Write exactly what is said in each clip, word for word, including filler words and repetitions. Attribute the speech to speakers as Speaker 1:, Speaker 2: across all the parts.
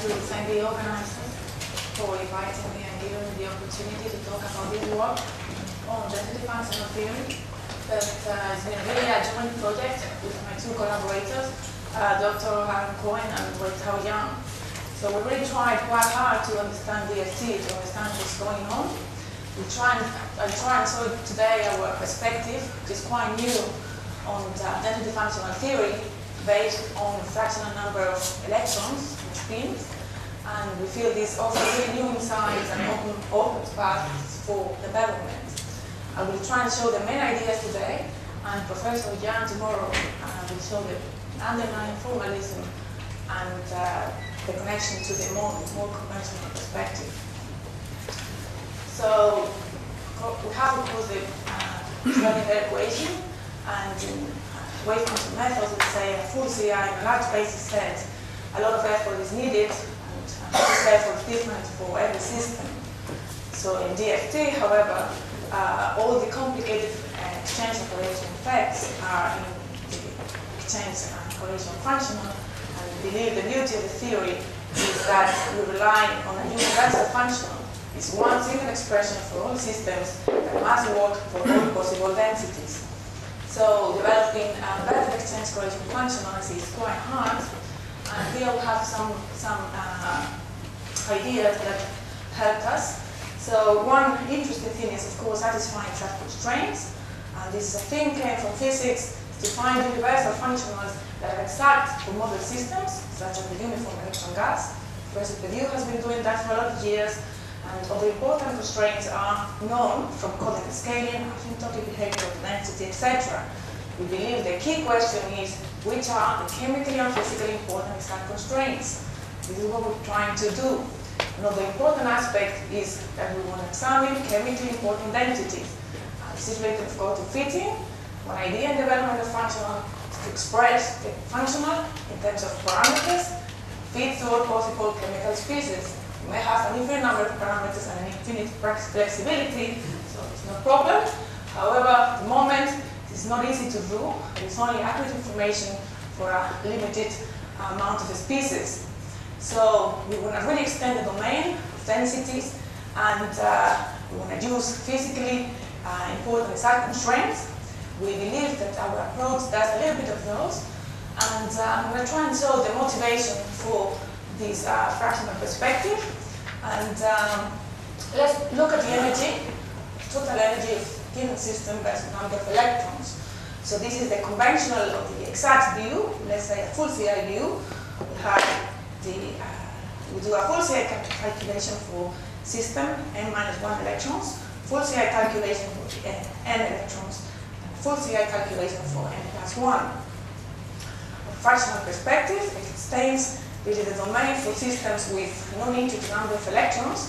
Speaker 1: to thank the organizers for inviting me and giving me the opportunity to talk about this work on density functional theory. That uh, has been really a joint project with my two collaborators, uh, Doctor Aaron Cohen and Weitao Yang. So we really tried quite hard to understand D F T, to understand what's going on. We try and, I try and show today our perspective, which is quite new, on uh, density functional theory based on the fractional number of electrons and spins. And we feel this offers really new insights and open, open paths for development. I will try and show the main ideas today, and Professor Yang tomorrow uh, will show the underlying formalism and uh, the connection to the more, more conventional perspective. So we have, of course, the uh, Schrödinger equation, and in wave function methods, we say a full C I in a large basis set, a lot of effort is needed, and uh, this effort is different for every system. So in D F T, however, Uh, all the complicated uh, exchange operation effects are in the exchange and correlation functional, and we believe the beauty of the theory is that we rely on a universal functional. It's one single expression for all systems that must work for all possible densities. So developing a better exchange correlation functionals is quite hard, and here we have some, some uh, ideas that help us. So one interesting thing is, of course, satisfying such constraints. And this is a thing came from physics to find universal functionals that are exact for model systems, such as the uniform electron gas. Professor Perdue has been doing that for a lot of years. And all the important constraints are known from Kodak scaling, asymptotic behavior of density, et cetera. We believe the key question is, which are the chemically and physically important exact constraints? This is what we're trying to do. Another important aspect is that we want to examine chemically important densities. Uh, this is related, of course, to fitting. One idea in development of functional is to express the functional in terms of parameters, fit to all possible chemical species. You may have an infinite number of parameters and an infinite flexibility, so it's no problem. However, at the moment, it's not easy to do. It's only accurate information for a limited amount of species. So we want to really extend the domain of densities, and uh, we want to use physically uh, important exact constraints. We believe that our approach does a little bit of those, and uh, I'm going to try and show the motivation for this uh, fractional perspective. And um, let's look at the energy, total energy of a given system versus number of electrons. So this is the conventional of the exact view, let's say a full C I view. We have The, uh, we do a full C I calculation for system n minus one electrons, full C I calculation for n, n electrons, and full C I calculation for n plus one. From a fractional perspective, it extends really the domain for systems with non-integer number of electrons.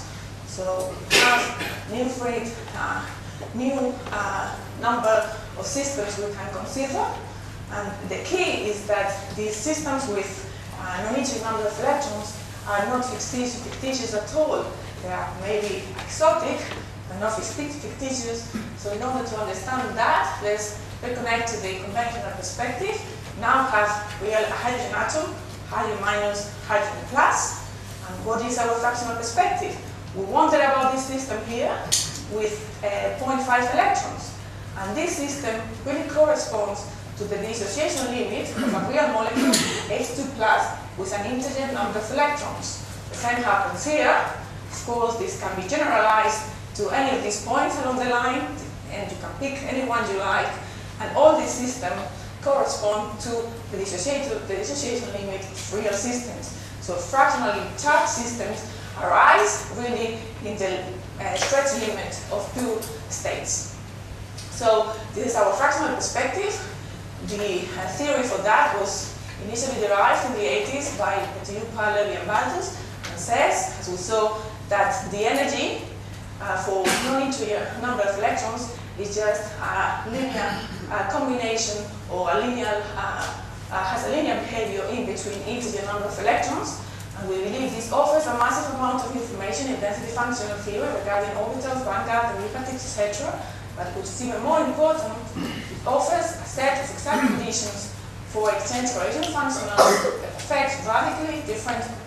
Speaker 1: So we have an infinite uh, new uh, number of systems we can consider, and the key is that these systems with Uh, non-integer number of electrons are not fictitious, fictitious at all. They are maybe exotic, but not fictitious. So in order to understand that, let's reconnect to the conventional perspective. Now have real hydrogen atom, hydrogen minus, hydrogen plus. And what is our fractional perspective? We wondered about this system here with uh, zero point five electrons. And this system really corresponds to the dissociation limit of a real molecule, H two plus, with an integer number of electrons. The same happens here. Of course, this can be generalized to any of these points along the line, and you can pick any one you like, and all these systems correspond to the dissociation, the dissociation limit of real systems. So fractionally charged systems arise really in the uh, stretch limit of two states. So this is our fractional perspective. The uh, theory for that was initially derived in the eighties by Pettigrew, Pahlavi, and Baltus, and says, as we saw, that the energy uh, for non-integer number of electrons is just a linear uh, combination, or a linear, uh, uh, has a linear behavior in between integer number of electrons. And we believe this offers a massive amount of information in density functional theory regarding orbitals, vanguard, derivatives, et cetera. But which is even more important, it offers a set of exact conditions for exchange correlation functionals that affect radically different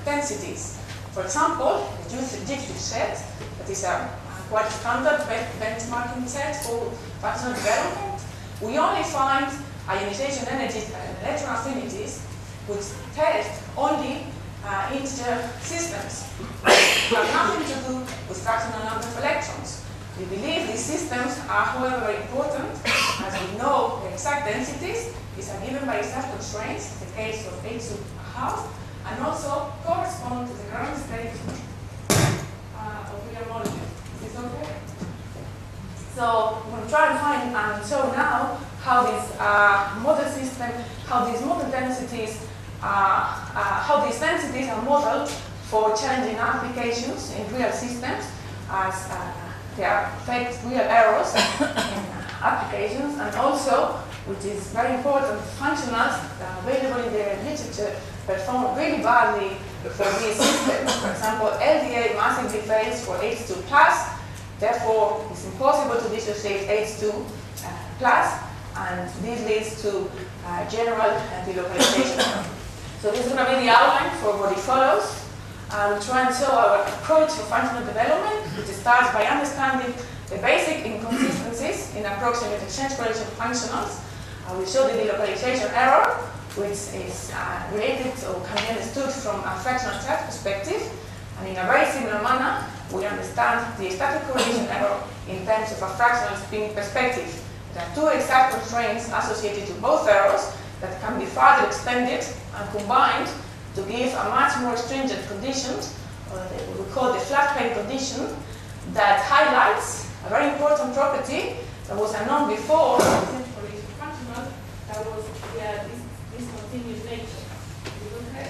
Speaker 1: densities. For example, the Dietrich set, that is a, a quite standard benchmarking set for functional development. We only find ionization energies and electron affinities which test only uh, integer systems. They have nothing to do with fractional number of electrons. We believe these systems are, however, very important, as we know the exact densities is given by exact constraints, in the case of H two half, and also correspond to the ground state uh, of real molecule. Is this okay? So we're going to try to find and show now how this uh, model system, how these model densities, uh, uh, how these densities are modeled for challenging applications in real systems, as uh, they affect real errors in applications, and also, which is very important, functionals that are available in the literature perform really badly for these systems. For example, L D A massively fails for H two plus, therefore it's impossible to dissociate H two uh, plus, and this leads to uh, general delocalization. So this is going to be the outline for what it follows. Uh, we'll try and show our approach for functional development, which starts by understanding the basic inconsistencies in approximate exchange correlation functionals. Uh, we show the delocalization error, which is uh, related or can be understood from a fractional chart perspective. And in a very similar manner, we understand the static correlation error in terms of a fractional spin perspective. There are two exact constraints associated to both errors that can be further extended and combined to give a much more stringent condition, or what we call the flat plane condition, that highlights a very important property that was unknown before, functional, that was yeah, this, this continuous nature. Is it okay?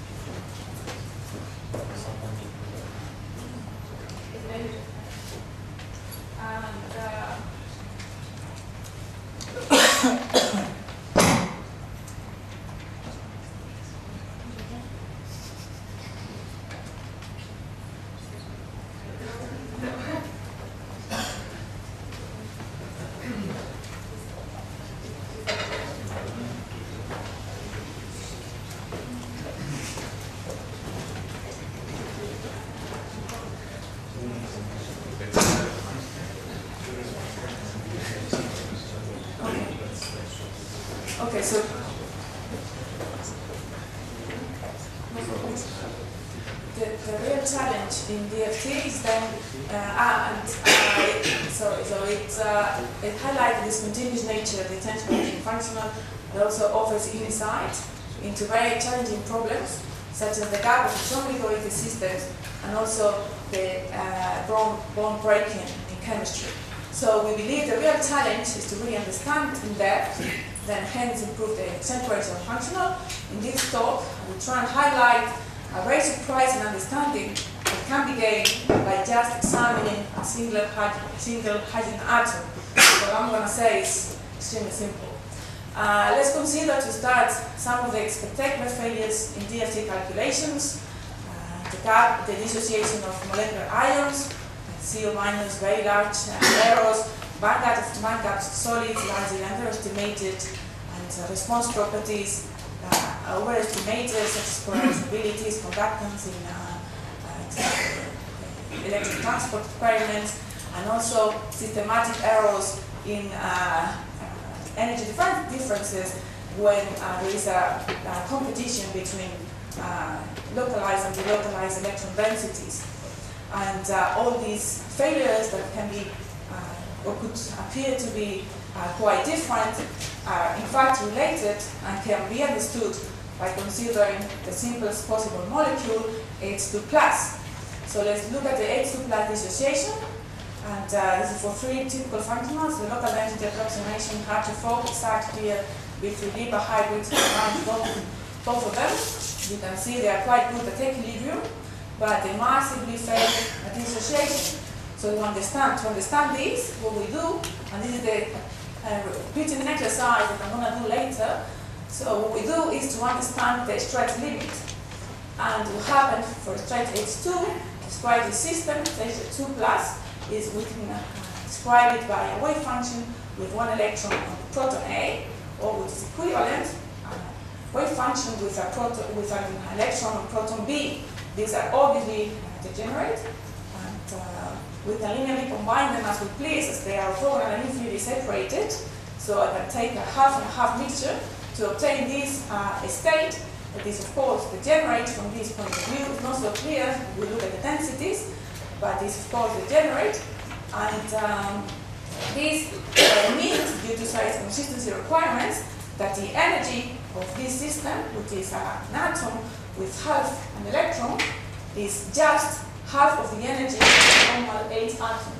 Speaker 1: And uh, Okay, so the, the real challenge in D F T is then, uh, ah, and uh, sorry, so it uh, it highlights this continuous nature of the attention functional, but also offers insight into very challenging problems, such as the gap of atomic systems and also the uh, bond, bond breaking in chemistry. So we believe the real challenge is to really understand in depth, then hence improve the exchange correlation functional. In this talk, I will try and highlight a very surprising understanding that can be gained by just examining a single, single hydrogen atom. What I'm going to say is extremely simple. Uh, let's consider to start some of the spectacular failures in D F T calculations. Uh, the gap, the dissociation of molecular ions, C O minus, very large uh, errors, band gaps, band gaps solids largely underestimated, and uh, response properties uh, overestimated, such as polarizabilities, conductance in uh, uh, electric transport experiments, and also systematic errors in uh, uh, energy differences when uh, there is a, a competition between uh, localized and delocalized electron densities. And uh, all these failures that can be uh, or could appear to be uh, quite different are in fact related and can be understood by considering the simplest possible molecule, H two plus. So let's look at the H two plus dissociation. And uh, this is for three typical functionals. The local density approximation, hard to focus, exact here with the deeper hybrids combined both, both of them. You can see they are quite good at equilibrium, but they massively fail at dissociation. So to understand, to understand this, what we do, and this is the uh, repeating exercise that I'm going to do later. So what we do is to understand the stretch limit. And what happened for stretch H two, describe the system, H two plus, is we can uh, describe it by a wave function with one electron on the proton A, or which is equivalent, uh, wave function with, a proton, with an electron and proton B. These are obviously degenerate, and uh, we can linearly combine them as we please, as they are orthogonal and infinitely separated. So I can take a half and a half mixture to obtain this uh, state that is, of course, degenerate from this point of view. It's not so clear when we look at the densities, but it's, of course, degenerate. And um, this uh, means, due to size consistency requirements, that the energy of this system, which is an atom with half an electron, is just half of the energy of the normal eight atom.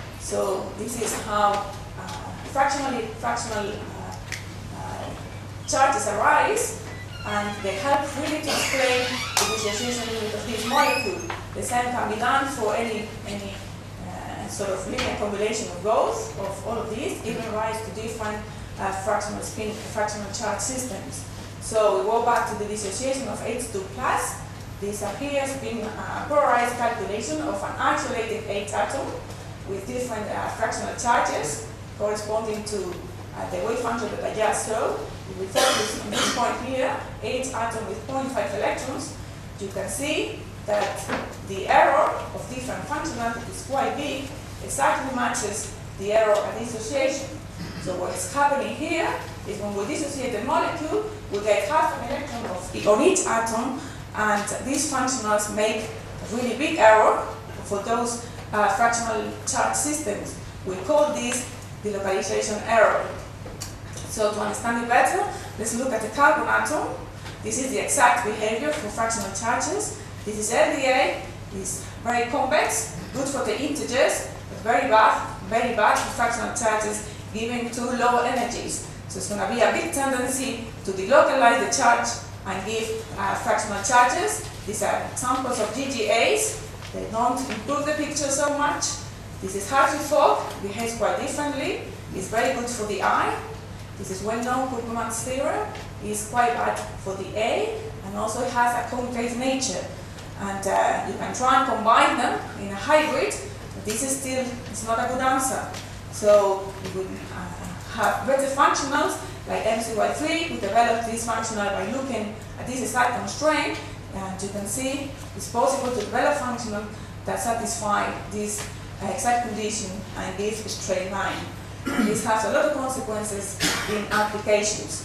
Speaker 1: So this is how uh, fractionally fractional uh, uh, charges arise, and they help really to explain the dissociation limit of this molecule. The same can be done for any any uh, sort of linear combination of both of all of these, giving rise to different uh, fractional spin, fractional charge systems. So we go back to the dissociation of H two plus. This appears being a polarized calculation of an isolated eight atom with different uh, fractional charges corresponding to uh, the wave function that I just showed. If we focus on this point here, eight atom with zero point five electrons, you can see that the error of different functionality is quite big, exactly matches the error at dissociation. So what is happening here is when we dissociate the molecule, we get half an electron of, on each atom, and these functionals make a really big error for those uh, fractional charge systems. We call this the localization error. So to understand it better, let's look at the carbon atom. This is the exact behavior for fractional charges. This is L D A, it's very complex, good for the integers, but very bad, very bad for fractional charges given to lower energies. So it's going to be a big tendency to delocalize the charge and give uh, fractional charges. These are examples of G G As. They don't improve the picture so much. This is Hartree-Fock, behaves quite differently. It's very good for the eye. This is well-known Koopman's theorem. It's quite bad for the A, and also it has a concave nature. And uh, you can try and combine them in a hybrid, but this is still it's not a good answer. So we would uh, have better functionals like M C Y three. We developed this functional by looking at this exact constraint, and you can see it's possible to develop functional that satisfy this uh, exact condition and give a straight line. This has a lot of consequences in applications.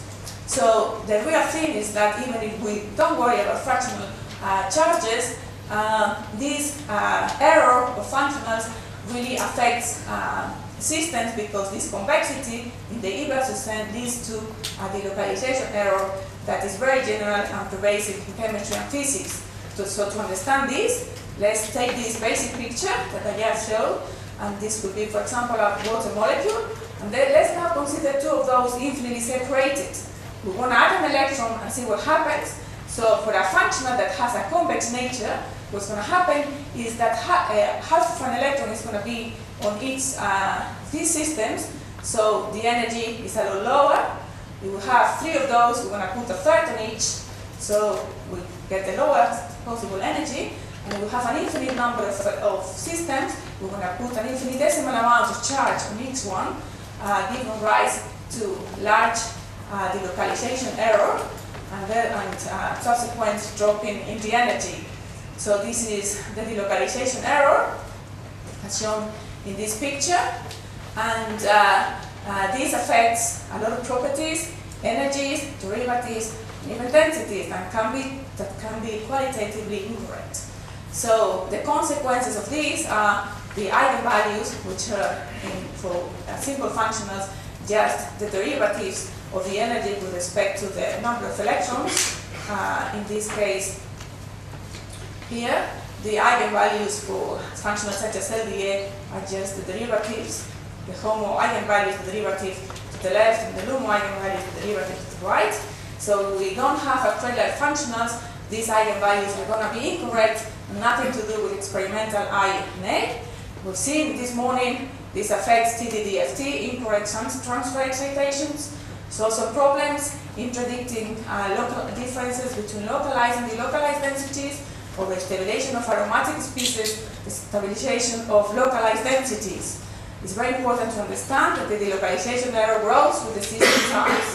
Speaker 1: So the real thing is that even if we don't worry about fractional uh, charges, uh, this uh, error of functionals really affects uh, systems, because this complexity in the Hilbert system leads to a delocalization error that is very general and pervasive in chemistry and physics. So, so to understand this, let's take this basic picture that I just showed, and this could be, for example, a water molecule, and then let's now consider two of those infinitely separated. We want to add an electron and see what happens. So for a functional that has a convex nature, what's going to happen is that ha uh, half of an electron is going to be on each uh, these systems, so the energy is a little lower. We will have three of those, we're going to put a third on each, so we get the lowest possible energy, and we have an infinite number of, of systems. We're going to put an infinitesimal amount of charge on each one, uh, giving rise to large uh, delocalization error, and, then, and uh, subsequent drop in, in the energy. So this is the delocalization error, as shown in this picture, and uh, uh, this affects a lot of properties, energies, derivatives, and even densities, and can be, that can be qualitatively incorrect. So the consequences of these are the eigenvalues, which are in, for uh, simple functionals just the derivatives of the energy with respect to the number of electrons. Uh, in this case here, the eigenvalues for functionals such as L D A are just the derivatives. The HOMO eigenvalue is the derivative to the left, and the LUMO eigenvalue is the derivative to the right. So we don't have arbitrary functionals. These eigenvalues are going to be incorrect, nothing to do with experimental I and A. We've seen this morning this affects T D D F T, incorrect transfer excitations. There's also problems in predicting uh, local differences between localized and delocalized densities, or the stabilization of aromatic species, the stabilization of localized densities. It's very important to understand that the delocalization error grows with the system size.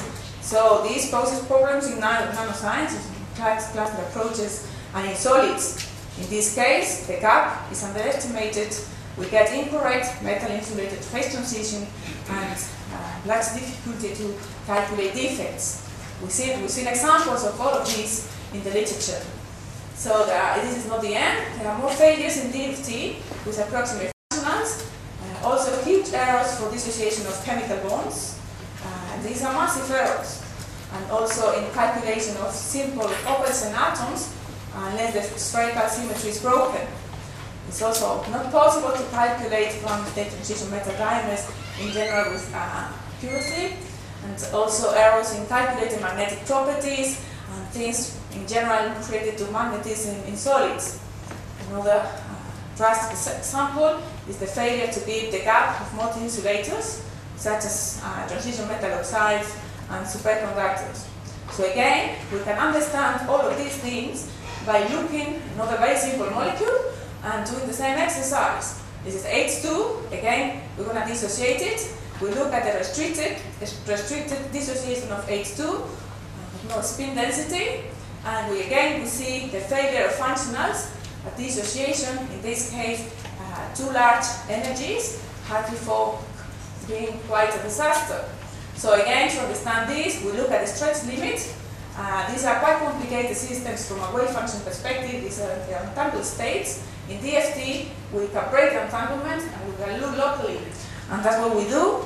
Speaker 1: So this poses problems in nano nanoscience, cluster approaches, and in solids. In this case, the gap is underestimated. We get incorrect metal-insulated phase transition and uh, lacks difficulty to calculate defects. We see, we've seen examples of all of these in the literature. So there, this is not the end. There are more failures in D F T with approximate functionals. Uh, also huge errors for dissociation of chemical bonds. Uh, and these are massive errors. And also in calculation of simple orbits and atoms, unless the spherical symmetry is broken. It's also not possible to calculate from state transition metal diamonds in general with uh, accuracy, and also errors in calculating magnetic properties and things in general related to magnetism in solids. Another uh, drastic example is the failure to give the gap of multi-insulators, such as uh, transition metal oxides and superconductors. So again, we can understand all of these things by looking at another very simple molecule and doing the same exercise. This is H two. Again, we're going to dissociate it. We look at the restricted, restricted dissociation of H two, no spin density, and we again we see the failure of functionals at dissociation. In this case, uh, two large energies, heretofore being quite a disaster. So again, to understand this, we look at the stretch limit. Uh, these are quite complicated systems from a wave function perspective. These are the entangled states. In D F T, we can break entanglement and we can look locally. And that's what we do.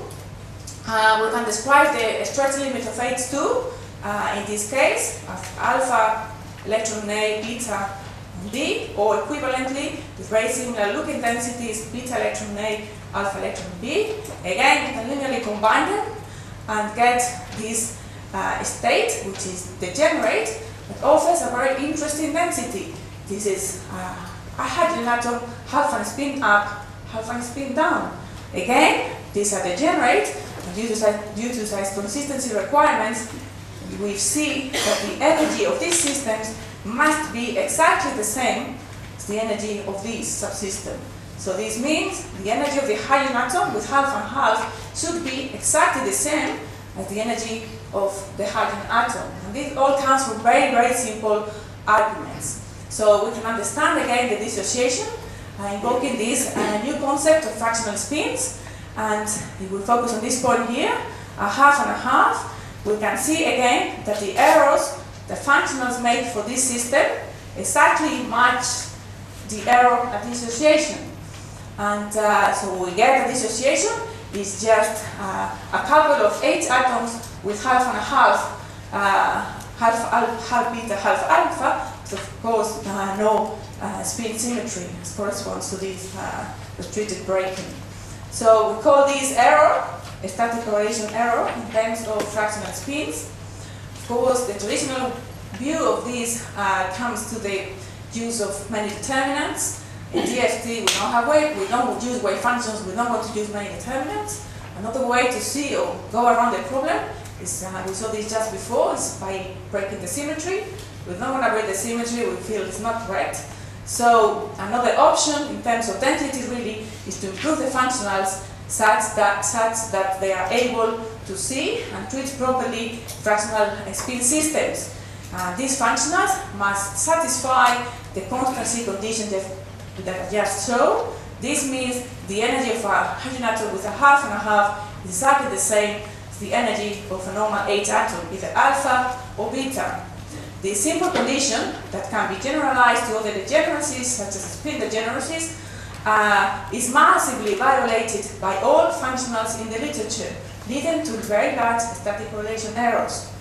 Speaker 1: Uh, we can describe the stretch limit of H two, uh, in this case, as alpha electron A, beta, and B, or equivalently, with very similar looking densities, beta electron A, alpha electron B. Again, we can linearly combine them and get this uh, state, which is degenerate, but offers a very interesting density. This is uh, a hydrogen atom, half and spin up, half and spin down. Again, these are degenerate, and due to, due to size consistency requirements, we see that the energy of these systems must be exactly the same as the energy of this subsystem. So this means the energy of the hydrogen atom with half and half should be exactly the same as the energy of the hydrogen atom. And this all comes from very, very simple arguments. So we can understand again the dissociation, uh, invoking this uh, new concept of fractional spins. And if we focus on this point here, a half and a half, we can see again that the errors the functionals make for this system exactly match the error at dissociation. And uh, so we get a dissociation is just uh, a couple of H atoms with half and a half, uh, half, half, half beta, half alpha, but of course uh, no uh, spin symmetry as corresponds to this uh, restricted breaking. So we call this error a static correlation error in terms of fractional spins. Of course, the traditional view of this uh, comes to the use of many determinants. In D F T, we don't have wave, we don't use wave functions, we don't want to use many determinants. Another way to see or go around the problem is, uh, we saw this just before, is by breaking the symmetry. We don't want to break the symmetry, we feel it's not correct. So another option in terms of density really is to improve the functionals such that, such that they are able to see and treat properly fractional spin systems. Uh, these functionals must satisfy the constancy condition that, that I just showed. This means the energy of a hydrogen atom with a half and a half is exactly the same as the energy of a normal H atom, either alpha or beta. The simple condition that can be generalized to other degeneracies, such as spin degeneracies, uh, is massively violated by all functionals in the literature, leading to very large static correlation errors.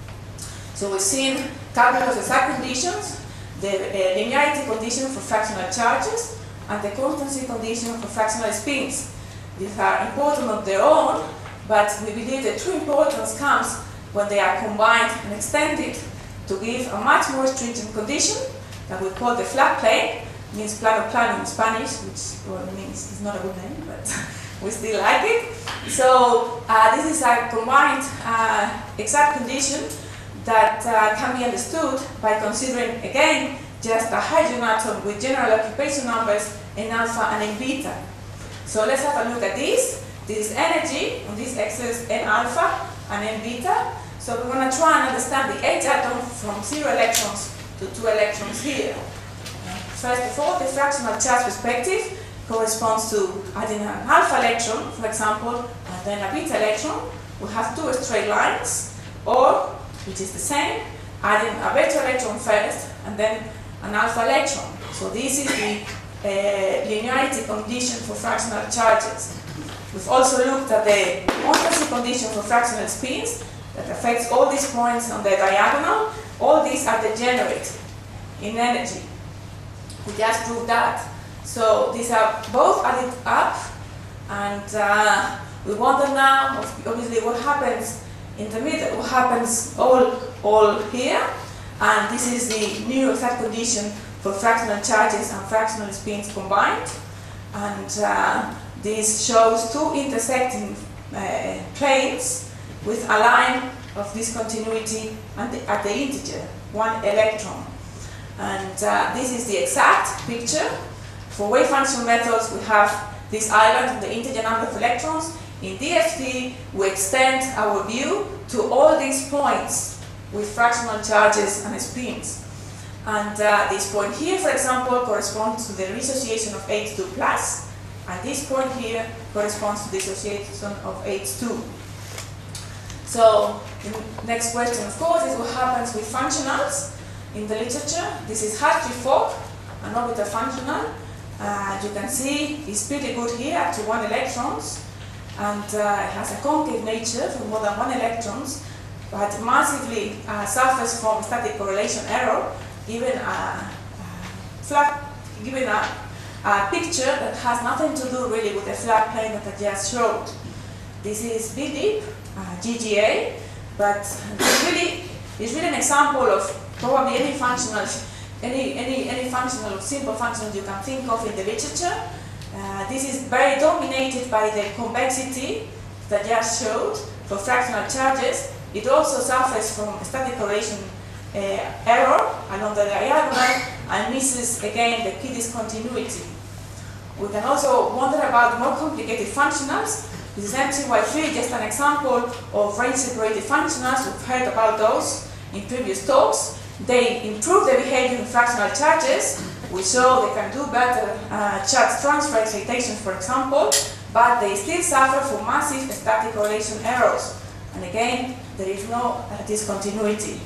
Speaker 1: So we've seen a couple of exact conditions, the uh, linearity condition for fractional charges and the constancy condition for fractional spins. These are important on their own, but we believe the true importance comes when they are combined and extended to give a much more stringent condition that we call the flat plane. It means plano plano in Spanish, which well, means it's not a good name, but we still like it. So uh, this is a combined uh, exact condition that uh, can be understood by considering, again, just a hydrogen atom with general occupation numbers in alpha and in beta. So let's have a look at this. This is energy on this axis n alpha and n beta. So we're going to try and understand the H atom from zero electrons to two electrons here. First of all, the fractional charge perspective corresponds to adding an alpha electron, for example, and then a beta electron. We have two straight lines, or, which is the same, adding a beta electron first, and then an alpha electron. So this is the uh, linearity condition for fractional charges. We've also looked at the constancy condition for fractional spins that affects all these points on the diagonal. All these are degenerate in energy. We just proved that. So these are both added up, and uh, we wonder now, obviously, what happens in the middle, what happens all, all here, and this is the new exact condition for fractional charges and fractional spins combined, and uh, this shows two intersecting uh, planes with a line of discontinuity at the, at the integer, one electron. And uh, this is the exact picture. For wave function methods, we have this island, the integer number of electrons. In D F T, we extend our view to all these points with fractional charges and spins. And uh, this point here, for example, corresponds to the dissociation of H two plus, and this point here corresponds to the dissociation of H two. So the next question, of course, is what happens with functionals in the literature. This is Hartree-Fock, an orbital functional. Uh, you can see it's pretty good here, up to one electrons, and uh, it has a concave nature for more than one electrons, but massively uh, suffers from static correlation error, given a, a flat, given a, a picture that has nothing to do really with the flat plane that I just showed. This is B deep, uh, G G A, but it's really, it's really an example of probably any functionals. Any, any, any functional, simple functions you can think of in the literature. Uh, this is very dominated by the convexity that I just showed for fractional charges. It also suffers from static correlation uh, error along the diagonal and misses again the key discontinuity. We can also wonder about more complicated functionals. This is M C Y three, just an example of range separated functionals. We've heard about those in previous talks. They improve the behavior in fractional charges. We show they can do better uh, charge transfer excitations, for example, but they still suffer from massive static correlation errors. And again, there is no uh, discontinuity.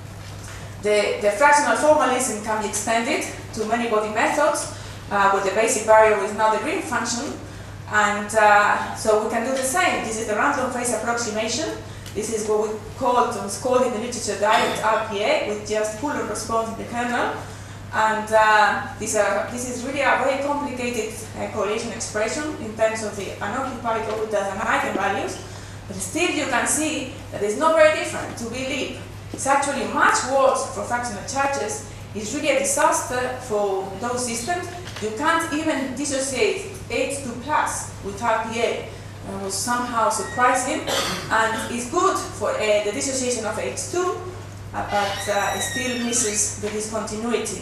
Speaker 1: The, the fractional formalism can be extended to many body methods, uh, where the basic variable is now the Green function. And uh, so we can do the same. This is the random phase approximation. This is what we call, it's called in the literature direct R P A, with just Coulomb response in the kernel. And uh, this, are, this is really a very complicated uh, correlation expression in terms of the unoccupied orbitals and eigenvalues. But still you can see that it's not very different to B leap. It's actually much worse for fractional charges. It's really a disaster for those systems. You can't even dissociate H two plus with R P A. It was somehow surprising, and it's good for uh, the dissociation of H two, uh, but uh, it still misses the discontinuity.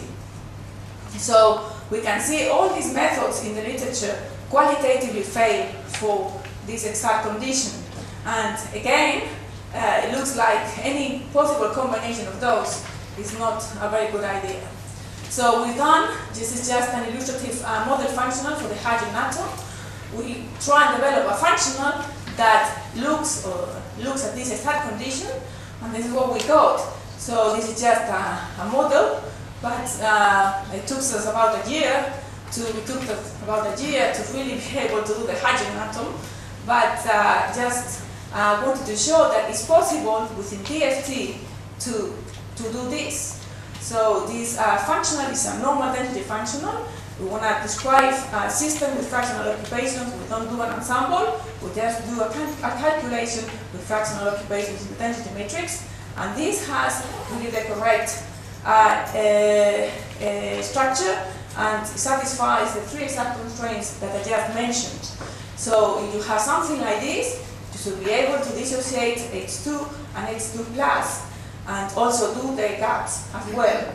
Speaker 1: So we can see all these methods in the literature qualitatively fail for this exact condition. And again, uh, it looks like any possible combination of those is not a very good idea. So we've done, this is just an illustrative uh, model functional for the hydrogen atom. We try and develop a functional that looks or looks at this exact condition, and this is what we got. So this is just a, a model, but uh, it took us about a year to it took us about a year to really be able to do the hydrogen atom. But uh, just uh, wanted to show that it's possible within D F T to to do this. So this uh, functional is a normal density functional. We want to describe a system with fractional occupations. We don't do an ensemble. We just do a, cal a calculation with fractional occupations in the density matrix. And this has really the correct uh, uh, uh, structure and satisfies the three exact constraints that I just mentioned. So if you have something like this, you should be able to dissociate H two and H two plus, and also do the gaps as well.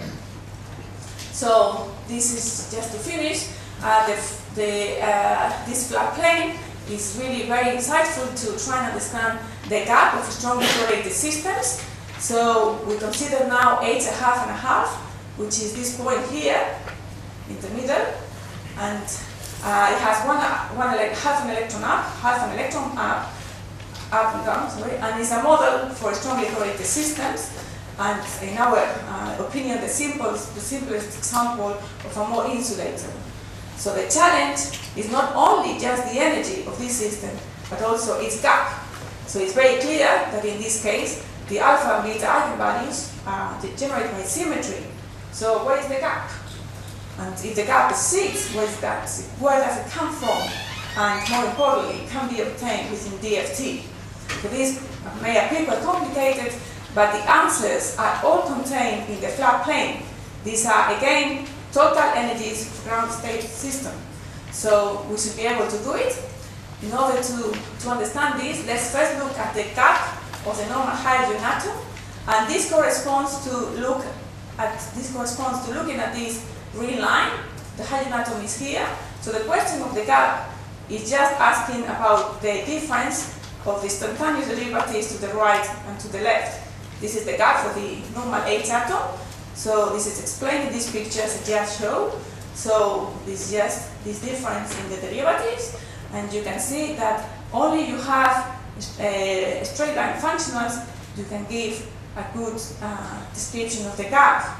Speaker 1: So this is just to finish. Uh, the, the, uh, this flat plane is really very insightful to try and understand the gap of strongly correlated systems. So we consider now H a half and a half, which is this point here in the middle, and uh, it has one, one ele half an electron up, half an electron up, up and down, sorry, and it's a model for strongly correlated systems. And in our uh, opinion, the simplest, the simplest example of a Moore insulator. So the challenge is not only just the energy of this system, but also its gap. So it's very clear that in this case, the alpha and beta eigenvalues are generated by symmetry. So where is the gap? And if the gap is six, where is that? Where does it come from? And more importantly, it can be obtained within D F T. So this may appear quite complicated, but the answers are all contained in the flat plane. These are, again, total energies of ground state system. So we should be able to do it. In order to, to understand this, let's first look at the gap of the normal hydrogen atom. And this corresponds to look at this corresponds to looking at this green line. The hydrogen atom is here. So the question of the gap is just asking about the difference of the instantaneous derivatives to the right and to the left. This is the gap for the normal H atom. So this is explained in these pictures I just showed. So this is just this difference in the derivatives. And you can see that only you have uh, straight line functionals, you can give a good uh, description of the gap.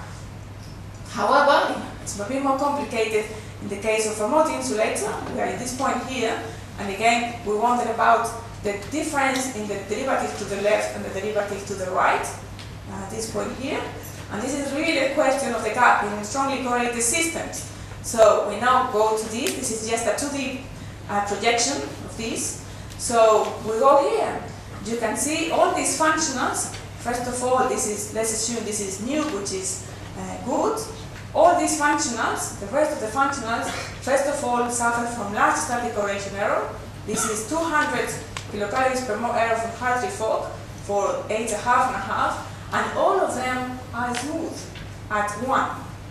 Speaker 1: However, it's a bit more complicated in the case of a multi-insulator. We are at this point here. And again, we wondered about the difference in the derivative to the left and the derivative to the right, uh, this point here. And this is really a question of the gap in strongly correlated systems. So we now go to this. This is just a two D uh, projection of this. So we go here. You can see all these functionals. First of all, this is, let's assume this is nu, which is uh, good. All these functionals, the rest of the functionals, first of all, suffer from large static correlation error. This is two hundred kilocalories per mole error from Hartree-Fock for H a half and a half, and all of them are smooth at one.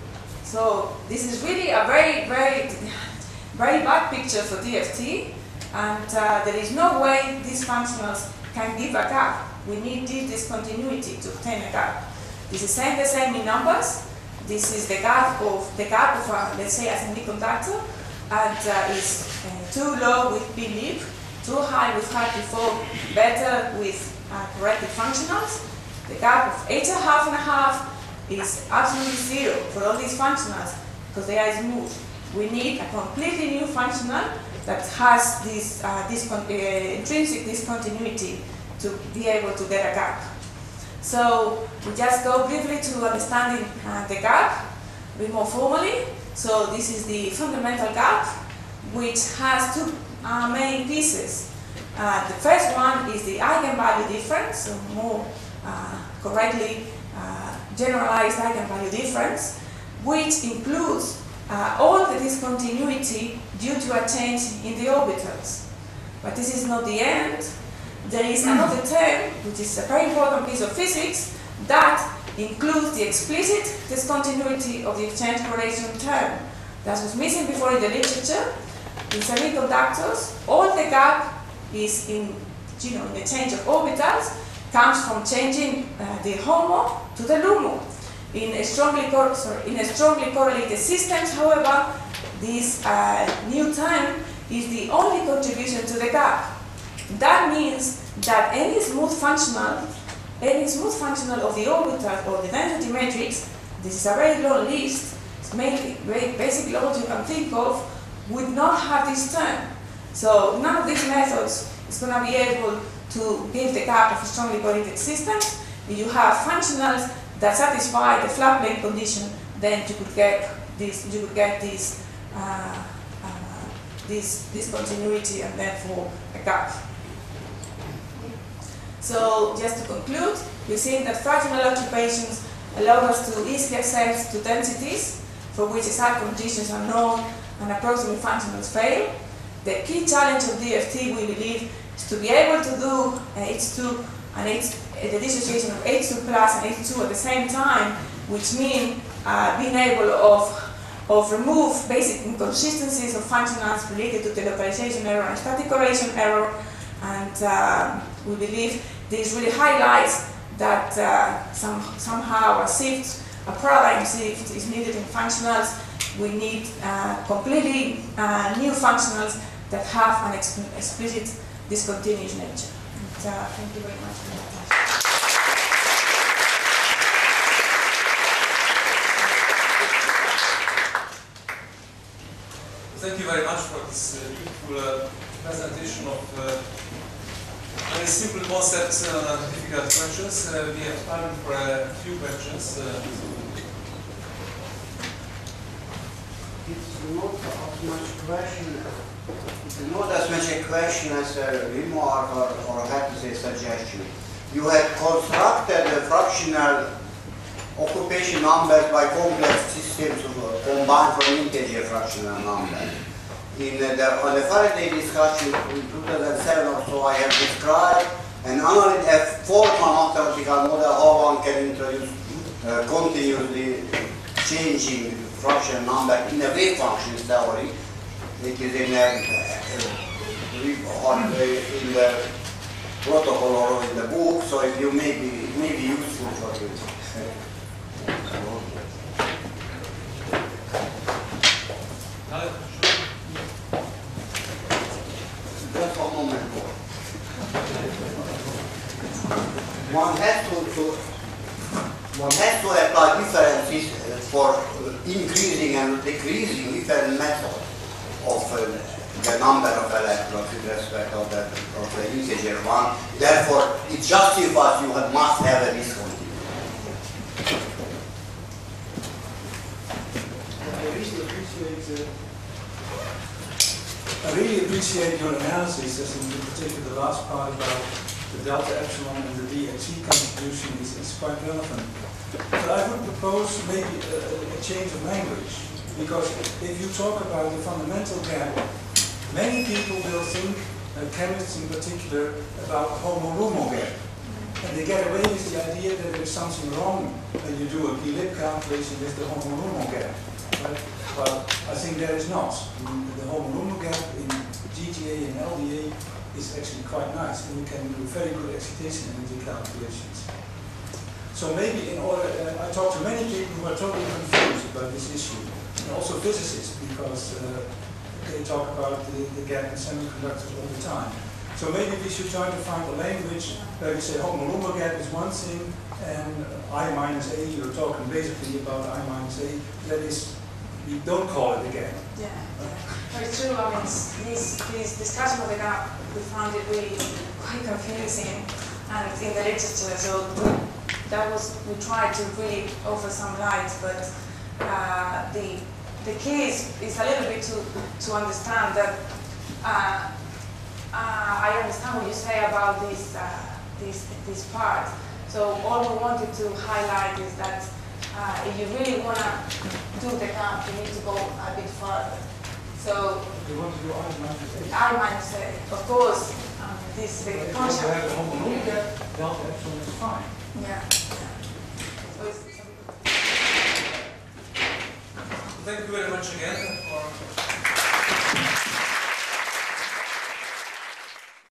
Speaker 1: So this is really a very, very, very bad picture for D F T, and uh, there is no way these functionals can give a gap. We need this discontinuity to obtain a gap. This is same the same in numbers. This is the gap of the gap of a, let's say, a semiconductor, and uh, is uh, too low with P-lib, too high with Hartree-Fock, better with uh, corrected functionals. The gap of H a half and a half is absolutely zero for all these functionals because they are smooth. We need a completely new functional that has this, uh, this uh, intrinsic discontinuity to be able to get a gap. So we just go briefly to understanding uh, the gap a bit more formally. So this is the fundamental gap, which has two uh, main pieces. Uh, the first one is the eigenvalue difference, so more uh, correctly uh, generalized eigenvalue difference, which includes uh, all the discontinuity due to a change in the orbitals. But this is not the end. There is another term, which is a very important piece of physics, that includes the explicit discontinuity of the exchange correlation term. That was missing before in the literature. In semiconductors, all the gap is in, you know, in the change of orbitals, comes from changing uh, the HOMO to the LUMO. In a strongly, sorry, in a strongly correlated systems, however, this uh, new term is the only contribution to the gap. That means that any smooth functional, any smooth functional of the orbital or the density matrix, this is a very long list, it's mainly very basic laws you can think of, would not have this term. So none of these methods is going to be able to give the gap of strongly correlated systems. If you have functionals that satisfy the flat plane condition, then you could get this, you could get this, uh, uh, this discontinuity and therefore a gap. So just to conclude, we've seen that fractional occupations allow us to easily access to densities for which exact conditions are known and approximate functionals fail. The key challenge of D F T, we believe, is to be able to do H two and H, the dissociation of H two plus and H two at the same time, which mean uh, being able of, of remove basic inconsistencies of functionals related to the localization error and static correlation error, and uh, we believe this really highlights that uh, some, somehow a shift, a paradigm shift is needed in functionals. We need uh, completely uh, new functionals that have an exp explicit discontinuous nature. And, uh, thank you very much for your attention.
Speaker 2: Thank you very much for this uh, beautiful uh, presentation of uh, very simple concepts and uh, difficult questions. Uh, we have time for a few questions. Uh,
Speaker 3: It's not as much question. It's not as much a question as a remark or, or how to say suggestion. You have constructed a fractional occupation numbers by complex systems combined from integer fractional numbers. In the, on the Faraday discussion in two thousand seven or so, I have described an analytic, a formal mathematical model how one can introduce uh, continuously changing fractional number in a wave function theory. It is in, a, uh, on the, in the protocol or in the book, so if you may be, it may be useful for you. Just one moment more. One has to, to one has to apply differences for increasing and decreasing different methods of uh, the number of electrons with respect of the, of the integer one. Therefore, it justifies you have, must have a discontinuity.
Speaker 4: I really appreciate, uh, I really appreciate your analysis, as in particular the last part about the delta epsilon and the D H C contribution is, is quite relevant. But I would propose maybe a, a change of language, because if you talk about the fundamental gap, many people will think, uh, chemists in particular, about homo-lumo gap. And they get away with the idea that there's something wrong when you do a P-lib calculation with the homo-lumo gap. Right? But I think there is not. The homo-lumo gap in G T A and L D A is actually quite nice, and you can do very good excitation energy calculations. So maybe in order, uh, I talk to many people who are totally confused about this issue, and also physicists, because uh, they talk about the, the gap in semiconductors all the time. So maybe we should try to find a language where we say homo-lumo gap is one thing, and I minus A, you're talking basically about I minus A, that is, we don't call it a gap.
Speaker 1: Yeah, yeah. Very true. I mean, this, this discussion of the gap, we found it really quite confusing and in the literature. So we, that was, we tried to really offer some light, but uh, the the key is, is a little bit to, to understand that uh, uh, I understand what you say about this, uh, this, this part. So all we wanted to highlight is that uh, if you really want to do the gap, you need to go a bit further. So
Speaker 4: You want to do I minus A?
Speaker 1: I might say, of course, um, this the
Speaker 4: If
Speaker 1: concept.
Speaker 4: you have a homo-lumo gap, delta epsilon is fine.
Speaker 1: Yeah. So it's,
Speaker 2: thank you very much again for